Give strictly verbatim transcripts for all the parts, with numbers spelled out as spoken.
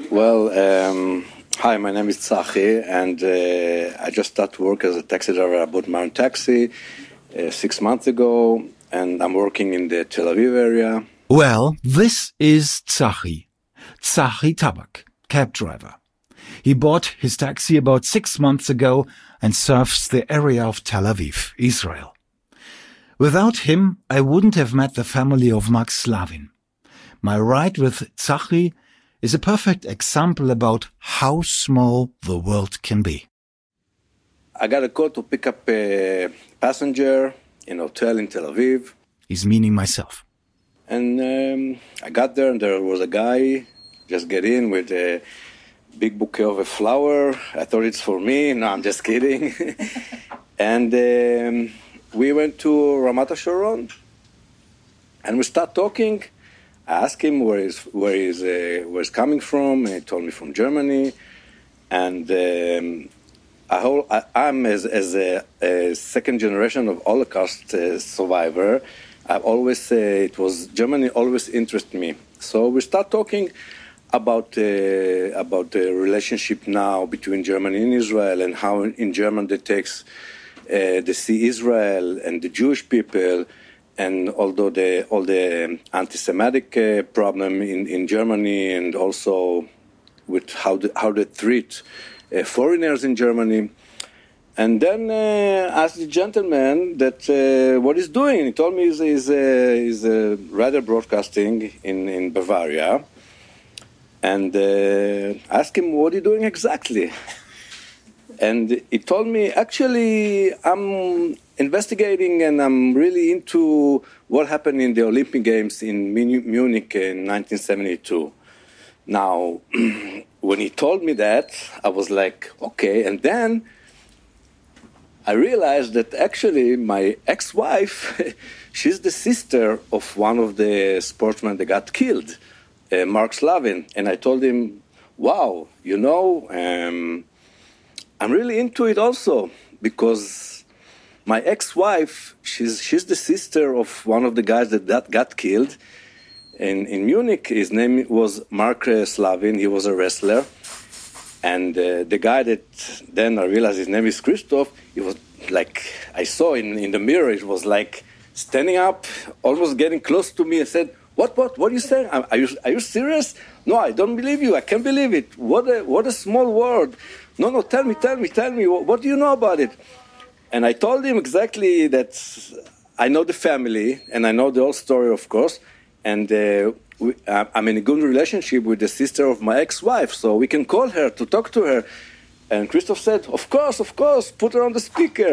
Well, um, hi, my name is Tzachi, and uh, I just started work as a taxi driver. I bought my own taxi uh, six months ago, and I'm working in the Tel Aviv area. Well, this is Tzachi, Tzachi Tabak, cab driver. He bought his taxi about six months ago and serves the area of Tel Aviv, Israel. Without him, I wouldn't have met the family of Mark Slavin. My ride with Tzachi is a perfect example about how small the world can be. I got a call to pick up a passenger in a hotel in Tel Aviv. He's meaning myself. And um, I got there, and there was a guy just get in with a big bouquet of a flower. I thought it's for me. No, I'm just kidding. And um, we went to Ramat HaSharon, and we start talking. I asked him where he's, where he's, uh, where he's coming from, and he told me from Germany. And um, I hold, I, I'm, as, as a, a second generation of Holocaust uh, survivor, I've always say it was Germany always interested me. So we start talking about uh, about the relationship now between Germany and Israel, and how in Germany they takes uh, they see Israel and the Jewish people, and although the all the anti-Semitic uh, problem in, in Germany, and also with how the, how they treat uh, foreigners in Germany. And then uh, asked the gentleman that uh, what he's doing. He told me he's, he's, uh, he's uh, rather broadcasting in, in Bavaria. And uh, asked him, what are you doing exactly? And he told me, actually, I'm investigating and I'm really into what happened in the Olympic Games in Munich in nineteen seventy-two. Now, when he told me that, I was like, okay. And then I realized that actually my ex-wife, she's the sister of one of the sportsmen that got killed, uh, Mark Slavin. And I told him, wow, you know, um, I'm really into it also, because my ex-wife, she's she's the sister of one of the guys that, that got killed. And in Munich, his name was Mark uh, Slavin. He was a wrestler. And uh, the guy that then I realized his name is Christoph, he was like, I saw in, in the mirror, it was like standing up, almost getting close to me and said, what, what, what are you saying? Are you, are you serious? No, I don't believe you. I can't believe it. What a, what a small world. No, no, tell me, tell me, tell me, what, what do you know about it? And I told him exactly that I know the family, and I know the whole story, of course, and uh, We, uh, I'm in a good relationship with the sister of my ex-wife, so we can call her to talk to her. And Christoph said, of course, of course, put her on the speaker.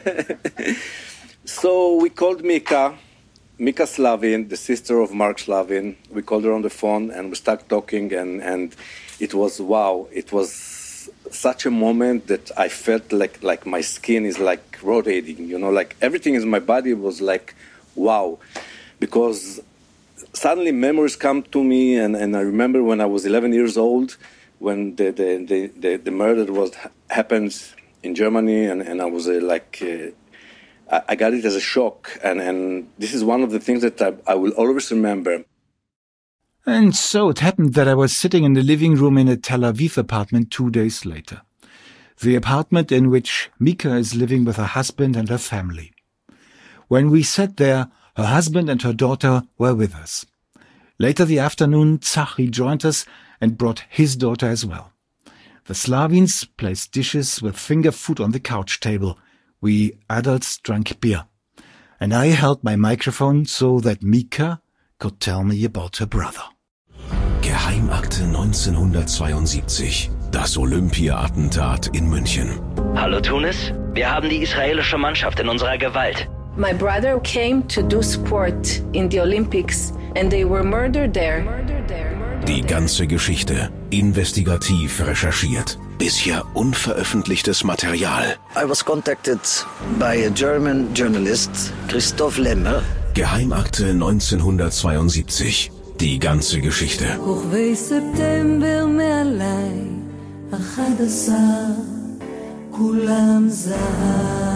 So we called Mika, Mika Slavin, the sister of Mark Slavin. We called her on the phone, and we started talking, and, and it was, wow, it was such a moment that I felt like, like my skin is like rotating, you know, like everything in my body was like, wow, because suddenly memories come to me, and, and I remember when I was eleven years old, when the the, the, the, the murder was happened in Germany, and, and I was uh, like, uh, I, I got it as a shock, and, and this is one of the things that I, I will always remember. And so it happened that I was sitting in the living room in a Tel Aviv apartment two days later. The apartment in which Mika is living with her husband and her family. When we sat there, her husband and her daughter were with us. Later the afternoon, Tzachi joined us and brought his daughter as well. The Slavins placed dishes with finger food on the couch table. We adults drank beer. And I held my microphone so that Mika could tell me about her brother. Geheimakte neunzehnhundertzweiundsiebzig. Das Olympia-Attentat in München. Hallo Tunis, wir haben die israelische Mannschaft in unserer Gewalt. My brother came to do sport in the Olympics and they were murdered there. Die ganze Geschichte investigativ recherchiert. Bisher unveröffentlichtes Material. I was contacted by a German journalist, Christoph Lemmer. Geheimakte neunzehnhundertzweiundsiebzig. Die ganze Geschichte. כוכבי ספטמבר מעליי, אחד עשר, כולם זהב.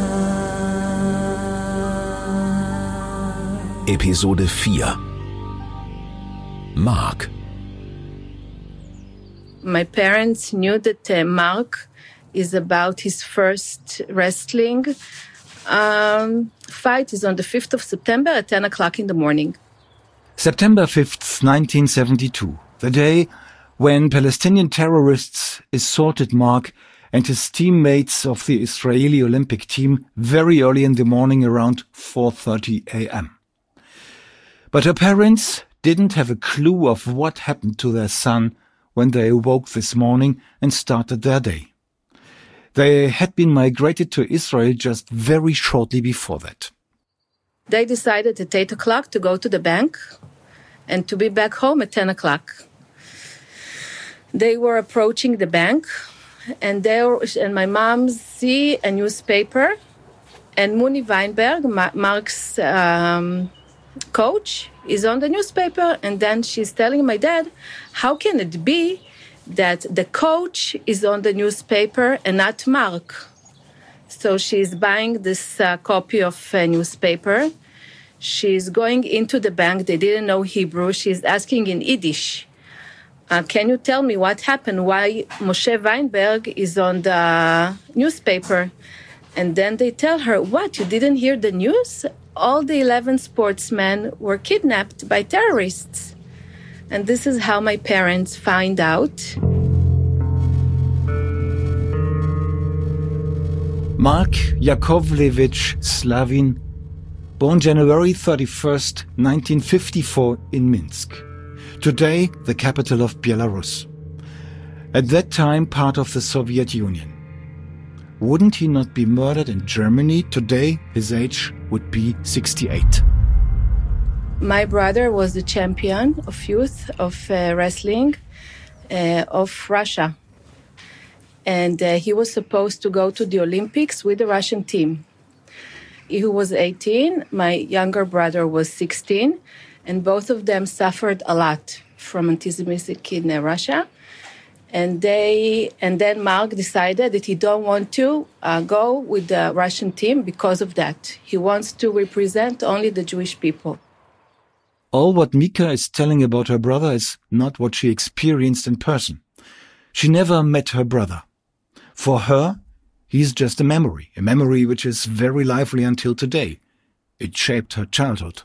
Episode vier. Mark. My parents knew that uh, Mark is about his first wrestling um, fight. Is on the fifth of September at ten o'clock in the morning. September fifth, nineteen seventy-two, the day when Palestinian terrorists assaulted Mark and his teammates of the Israeli Olympic team very early in the morning around four thirty a.m. But her parents didn't have a clue of what happened to their son when they awoke this morning and started their day. They had been migrated to Israel just very shortly before that. They decided at eight o'clock to go to the bank and to be back home at ten o'clock. They were approaching the bank, and there, and my mom see a newspaper, and Muni Weinberg, Ma- Mark's um, coach, is on the newspaper, and then she's telling my dad, how can it be that the coach is on the newspaper and not Mark? So she's buying this uh, copy of a newspaper. She's going into the bank. They didn't know Hebrew. She's asking in Yiddish, uh, can you tell me what happened? Why Moshe Weinberg is on the newspaper? And then they tell her, what, you didn't hear the news? All the eleven sportsmen were kidnapped by terrorists. And this is how my parents find out. Mark Yakovlevich Slavin, born January thirty-first, nineteen fifty-four in Minsk, today the capital of Belarus. At that time part of the Soviet Union. Wouldn't he not be murdered in Germany? Today his age would be sixty-eight. My brother was the champion of youth of uh, wrestling uh, of Russia. And uh, he was supposed to go to the Olympics with the Russian team. He was eighteen, my younger brother was sixteen, and both of them suffered a lot from anti-Semitism in Russia. And they, and then Mark decided that he don't want to uh, go with the Russian team because of that. He wants to represent only the Jewish people. All what Mika is telling about her brother is not what she experienced in person. She never met her brother. For her, he's just a memory, a memory which is very lively until today. It shaped her childhood.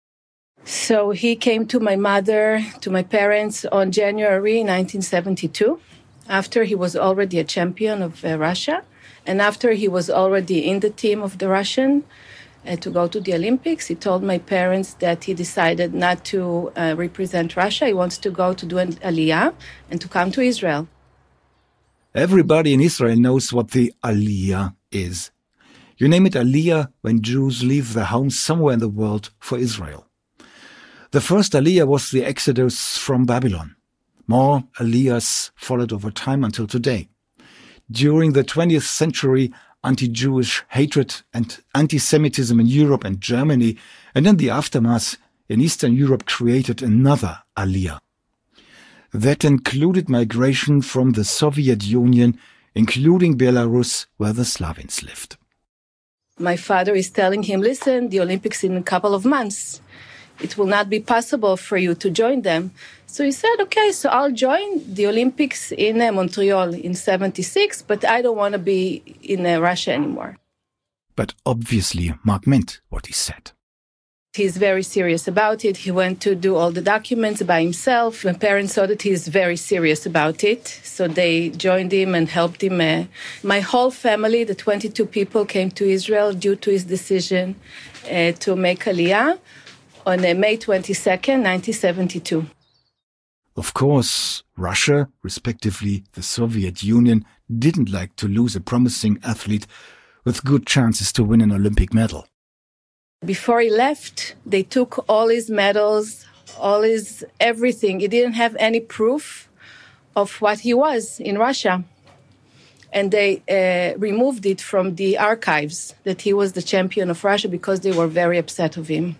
So he came to my mother, to my parents on January nineteen seventy-two, after he was already a champion of uh, Russia, and after he was already in the team of the Russian uh, to go to the Olympics. He told my parents that he decided not to uh, represent Russia. He wants to go to do an Aliyah and to come to Israel. Everybody in Israel knows what the Aliyah is. You name it Aliyah when Jews leave their homes somewhere in the world for Israel. The first Aliyah was the exodus from Babylon. More Aliyahs followed over time until today. During the twentieth century, anti-Jewish hatred and anti-Semitism in Europe and Germany, and in the aftermath in Eastern Europe, created another Aliyah. That included migration from the Soviet Union, including Belarus, where the Slavins lived. My father is telling him, listen, the Olympics in a couple of months. It will not be possible for you to join them. So he said, okay, so I'll join the Olympics in uh, Montreal in seventy-six, but I don't want to be in uh, Russia anymore. But obviously, Mark meant what he said. He's very serious about it. He went to do all the documents by himself. My parents saw that he's very serious about it, so they joined him and helped him. Uh, my whole family, the twenty-two people, came to Israel due to his decision uh, to make Aliyah on uh, May twenty-second, nineteen seventy-two. Of course, Russia, respectively the Soviet Union, didn't like to lose a promising athlete with good chances to win an Olympic medal. Before he left, they took all his medals, all his everything. He didn't have any proof of what he was in Russia. And they uh, removed it from the archives that he was the champion of Russia because they were very upset of him.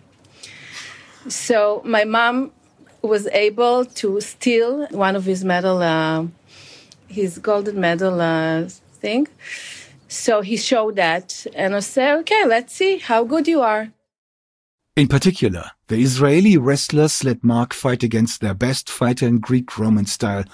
So my mom was able to steal one of his medal, uh, his golden medal uh, thing. So he showed that, and I said, okay, let's see how good you are. In particular, the Israeli wrestlers let Mark fight against their best fighter in Greek-Roman style,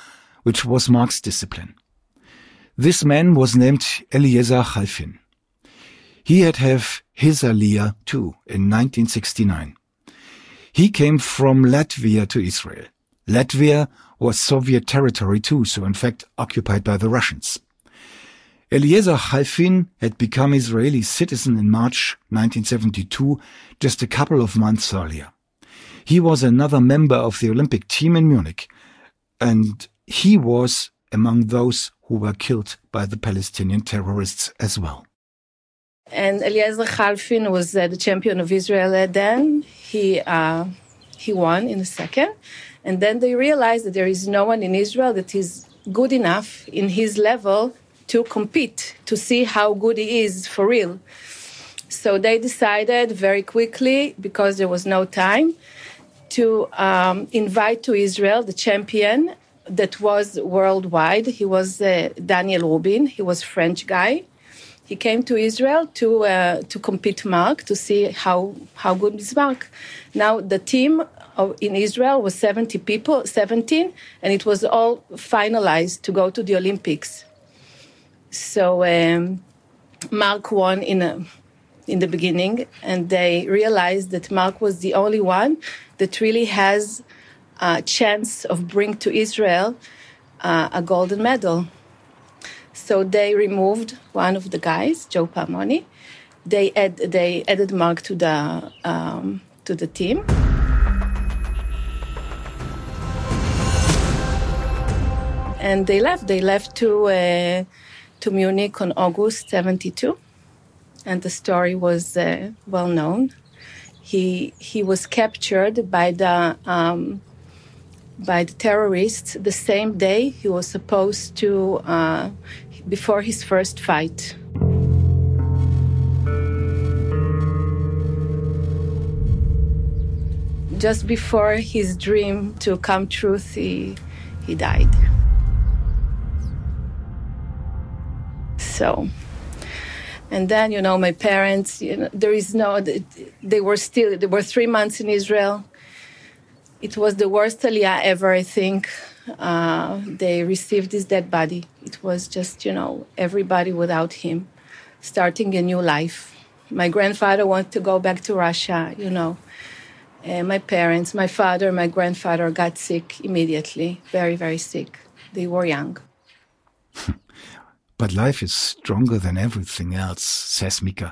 which was Mark's discipline. This man was named Eliezer Chalfin. He had have his Aliyah too in nineteen sixty-nine. He came from Latvia to Israel. Latvia was Soviet territory too, so in fact occupied by the Russians. Eliezer Chalfin had become Israeli citizen in March nineteen seventy-two, just a couple of months earlier. He was another member of the Olympic team in Munich, and he was among those who were killed by the Palestinian terrorists as well. And Eliezer Chalfin was uh, the champion of Israel then. He uh, he won in a second. And then they realized that there is no one in Israel that is good enough in his level to compete, to see how good he is for real. So they decided very quickly, because there was no time, to um, invite to Israel the champion that was worldwide. He was uh, Daniel Rubin. He was a French guy. He came to Israel to uh, to compete Mark, to see how, how good is Mark. Now, the team of, in Israel was seventy people, seventeen, and it was all finalized to go to the Olympics. So um, Mark won in a, in the beginning, and they realized that Mark was the only one that really has a chance of bringing to Israel uh, a golden medal. So they removed one of the guys, Joe Palmoni. They add, they added Mark to the um, to the team. And they left. They left to uh, to Munich on August seventy-two, and the story was uh, well known. He he was captured by the um, by the terrorists the same day he was supposed to uh, before his first fight. Just before his dream to come true, he he died. So, and then, you know, my parents, you know, there is no, they were still, they were three months in Israel. It was the worst Aliyah ever, I think. Uh, they received his dead body. It was just, you know, everybody without him, starting a new life. My grandfather wanted to go back to Russia, you know. And my parents, my father, my grandfather got sick immediately, very, very sick. They were young. But life is stronger than everything else, says Mika.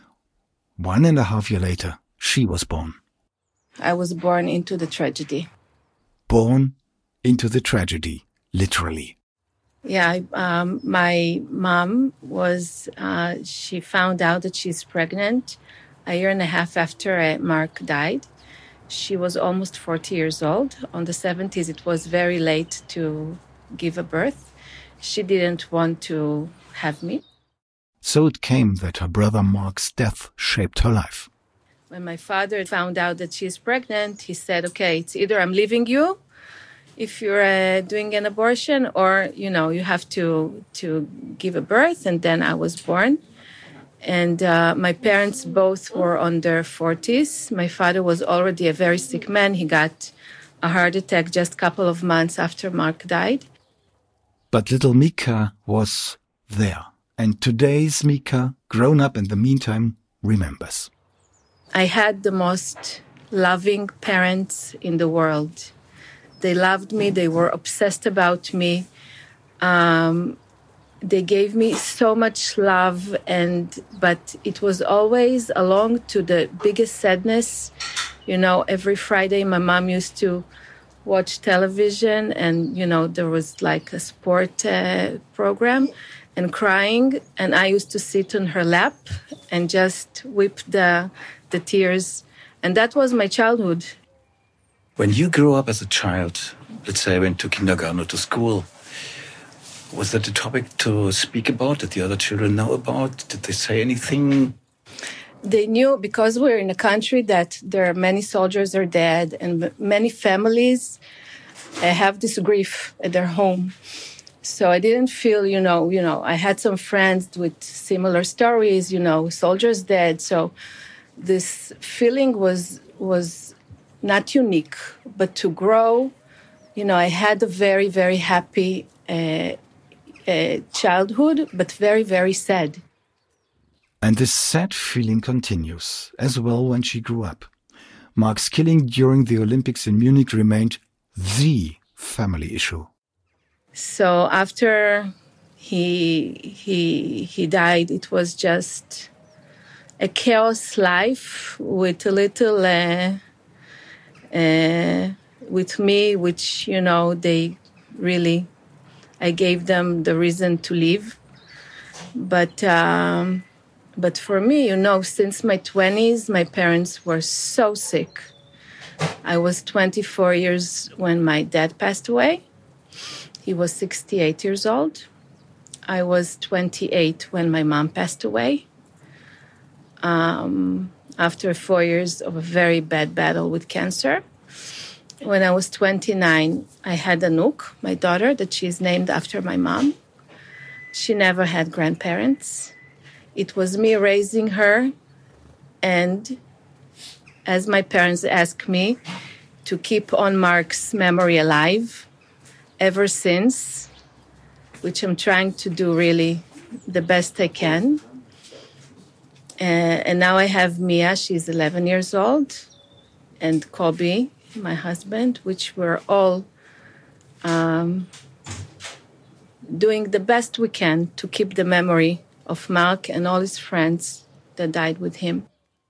One and a half year later, she was born. I was born into the tragedy. Born into the tragedy, literally. Yeah, I, um, my mom was, uh, she found out that she's pregnant a year and a half after uh, Mark died. She was almost forty years old. On the seventies, it was very late to give a birth. She didn't want to have me. So it came that her brother Mark's death shaped her life. When my father found out that she's pregnant, he said, okay, it's either I'm leaving you if you're uh, doing an abortion, or, you know, you have to, to give a birth. And then I was born. And uh, my parents both were on their forties. My father was already a very sick man. He got a heart attack just a couple of months after Mark died. But little Mika was there. And today's Mika, grown up in the meantime, remembers. I had the most loving parents in the world. They loved me. They were obsessed about me. Um, they gave me so much love, and but it was always along to the biggest sadness. You know, every Friday my mom used to watch television, and, you know, there was like a sport uh, program, and crying, and I used to sit on her lap and just weep the the tears, and that was my childhood. When you grew up as a child, let's say went to kindergarten or to school, was that a topic to speak about? Did the other children know about? Did they say anything? They knew, because we're in a country that there are many soldiers are dead, and many families uh, have this grief at their home. So I didn't feel, you know, you know, I had some friends with similar stories, you know, soldiers dead. So this feeling was was not unique, but to grow, you know, I had a very, very happy uh, uh, childhood, but very, very sad. And this sad feeling continues as well when she grew up. Mark's killing during the Olympics in Munich remained the family issue. So after he he he died, it was just a chaos life with a little uh, uh, with me, which, you know, they really, I gave them the reason to live. But um, but for me, you know, since my twenties, my parents were so sick. I was twenty-four years when my dad passed away. He was sixty-eight years old. I was twenty-eight when my mom passed away. Um, after four years of a very bad battle with cancer. When I was twenty-nine, I had Anouk, my daughter, that she's named after my mom. She never had grandparents. It was me raising her, and as my parents asked me to keep on Mark's memory alive ever since, which I'm trying to do really the best I can. Uh, and now I have Mia, she's eleven years old, and Kobe, my husband, which we're all um, doing the best we can to keep the memory of Mark and all his friends that died with him.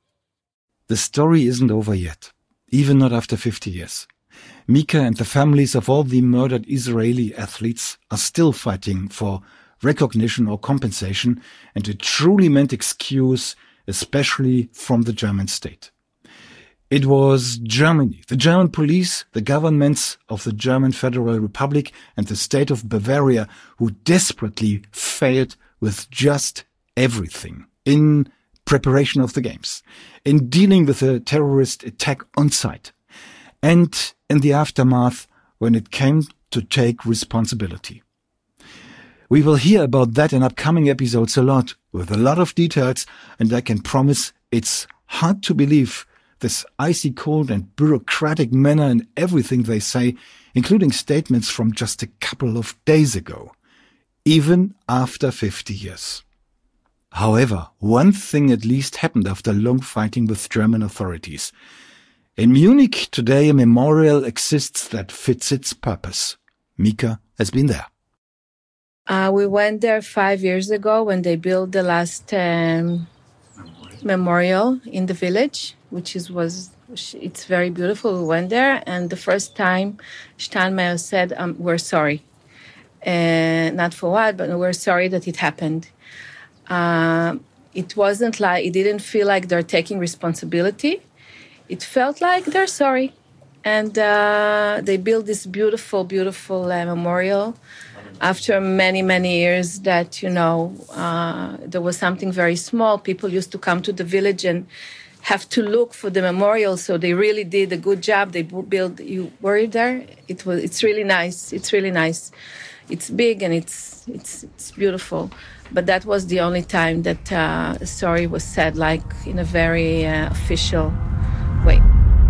The story isn't over yet, even not after fifty years. Mika and the families of all the murdered Israeli athletes are still fighting for recognition or compensation and a truly meant excuse, especially from the German state. It was Germany, the German police, the governments of the German Federal Republic and the state of Bavaria who desperately failed with just everything in preparation of the games, in dealing with a terrorist attack on site, and in the aftermath when it came to take responsibility. We will hear about that in upcoming episodes a lot, with a lot of details, and I can promise it's hard to believe this icy cold and bureaucratic manner in everything they say, including statements from just a couple of days ago, even after fifty years. However, one thing at least happened after long fighting with German authorities. In Munich today a memorial exists that fits its purpose. Mika has been there. Uh, we went there five years ago when they built the last um, memorial in the village, which is was it's very beautiful. We went there, and the first time Steinmeier said, um, "We're sorry, uh, not for what, but we're sorry that it happened." Uh, it wasn't like it didn't feel like they're taking responsibility. It felt like they're sorry, and uh, they built this beautiful, beautiful uh, memorial. After many, many years that, you know, uh, there was something very small. People used to come to the village and have to look for the memorial. So they really did a good job. They built, you were there? It was, it's really nice. It's really nice. It's big and it's, it's, it's beautiful. But that was the only time that uh, sorry was said, like in a very uh, official way.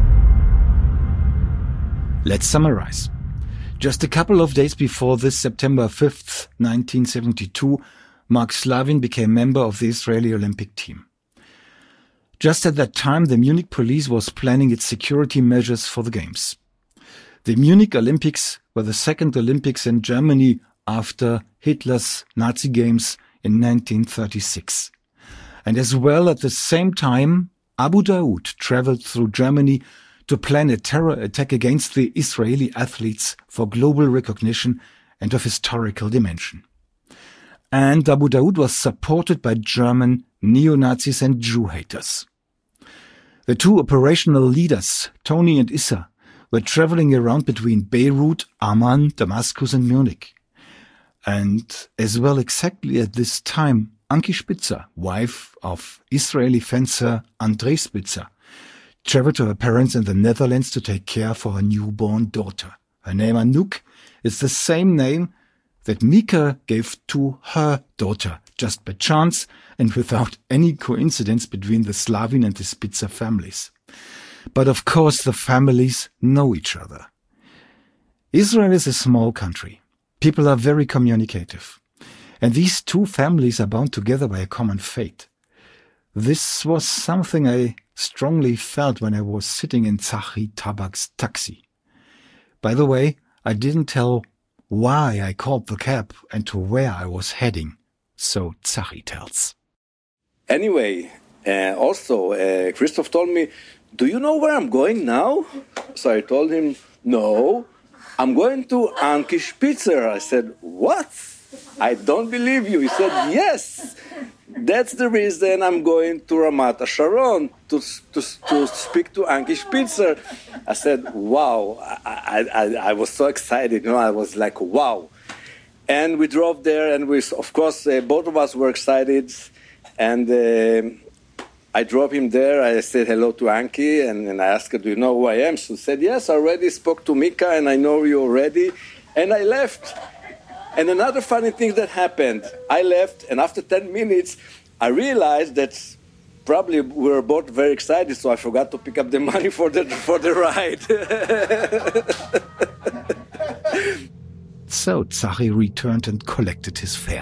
Let's summarize. Just a couple of days before this September fifth, nineteen seventy-two, Mark Slavin became member of the Israeli Olympic team. Just at that time, the Munich police was planning its security measures for the Games. The Munich Olympics were the second Olympics in Germany after Hitler's Nazi Games in nineteen thirty-six. And as well at the same time, Abu Daoud traveled through Germany to plan a terror attack against the Israeli athletes for global recognition and of historical dimension. And Abu Daoud was supported by German neo-Nazis and Jew haters. The two operational leaders, Tony and Issa, were traveling around between Beirut, Amman, Damascus and Munich. And as well exactly at this time, Anki Spitzer, wife of Israeli fencer Andrei Spitzer, traveled to her parents in the Netherlands to take care for her newborn daughter. Her name Anouk is the same name that Mika gave to her daughter, just by chance and without any coincidence between the Slavin and the Spitzer families. But of course the families know each other. Israel is a small country. People are very communicative. And these two families are bound together by a common fate. This was something I strongly felt when I was sitting in Tzachi Tabak's taxi. By the way, I didn't tell why I called the cab and to where I was heading. So Tzachi tells. Anyway, uh, also, uh, Christoph told me, do you know where I'm going now? So I told him, no, I'm going to Anki Spitzer. I said, what? I don't believe you. He said, yes, that's the reason I'm going to Ramat HaSharon to, to, to speak to Anki Spitzer. I said, wow. I, I, I was so excited. You know, I was like, wow. And we drove there, and we, of course, uh, both of us were excited. And uh, I drove him there. I said hello to Anki, and, and I asked her, do you know who I am? She said, yes, I already spoke to Mika, and I know you already. And I left. And another funny thing that happened, I left, and after ten minutes, I realized that probably we were both very excited, so I forgot to pick up the money for the, for the ride. So Tzachi returned and collected his fare.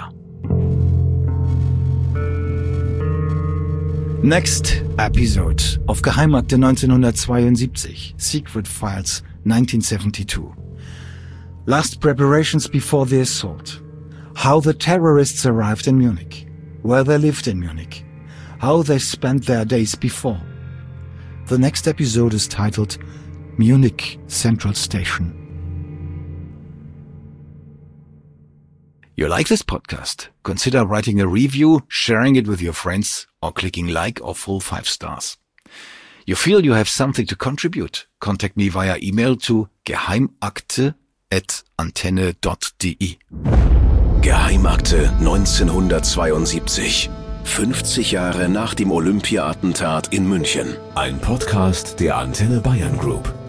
Next episode of Geheimakte neunzehnhundertzweiundsiebzig, Secret Files nineteen seventy-two. Last preparations before the assault. How the terrorists arrived in Munich. Where they lived in Munich. How they spent their days before. The next episode is titled Munich Central Station. You like this podcast? Consider writing a review, sharing it with your friends, or clicking like or full five stars. You feel you have something to contribute? Contact me via email to geheimakte at antenne dot de. Geheimakte neunzehnhundertzweiundsiebzig. fünfzig Jahre nach dem Olympia-Attentat in München. Ein Podcast der Antenne Bayern Group.